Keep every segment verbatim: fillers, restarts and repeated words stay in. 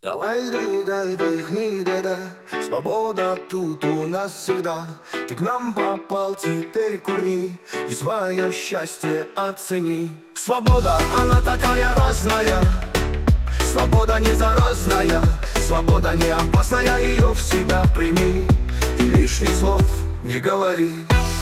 Давай, дай, дай, дай, дай, дай. Свобода тут у нас всегда. Ты к нам попал, теперь курни и свое счастье оцени. Свобода, она такая разная. Свобода не заразная. Свобода не опасная, ее в себя прими и лишних слов не говори.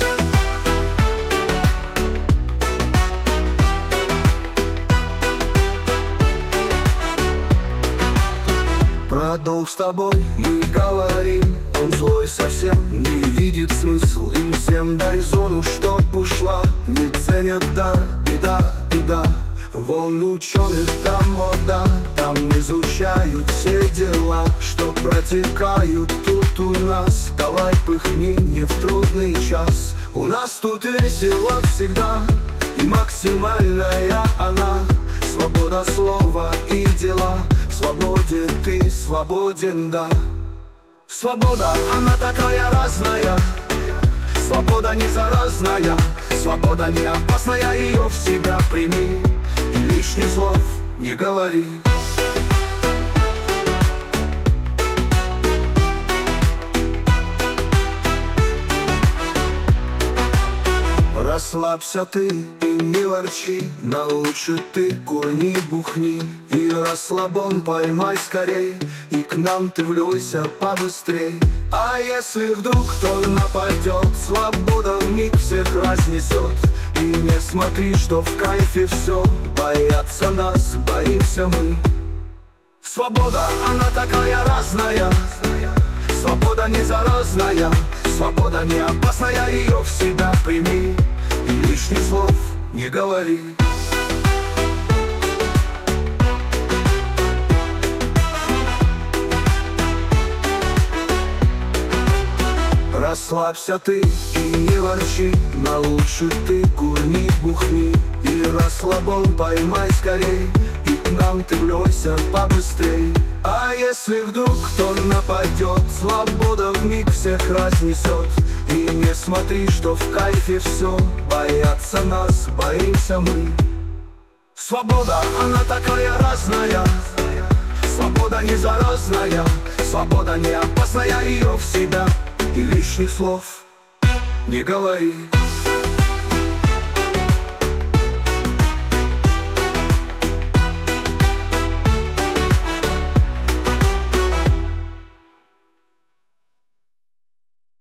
Про долг с тобой мы говорим. Он злой совсем, не видит смысл. Им всем дай зону, чтоб ушла. Не ценят дар, беда, беда. Вон ученых там мода. Там изучают все дела, что протекают тут у нас. Давай пыхни не в трудный час. У нас тут весело всегда, и максимальная она. Свобода слова и дела. Свободен ты, свободен, да. Свобода, она такая разная. Свобода не заразная. Свобода не опасная, ее в себя прими и лишних слов не говори. Расслабься ты и не ворчи, на лучше ты курни, бухни. И расслабон поймай скорей, и к нам ты влюйся побыстрей. А если вдруг кто нападет, свобода вмиг всех разнесет. И не смотри, что в кайфе все, боятся нас, боимся мы. Свобода, она такая разная. Свобода не заразная. Свобода не опасная, ее в себя прими и лишних слов не говори. Расслабься ты и не ворчи, на лучше ты курни, бухни. И расслабон поймай скорей, и к нам ты влейся побыстрей. А если вдруг кто нападет, свобода вмиг всех разнесет. И не смотри, что в кайфе все, боятся нас, боимся мы. Свобода, она такая разная. Свобода не заразная. Свобода не опасная, ее в себя и лишних слов не говори.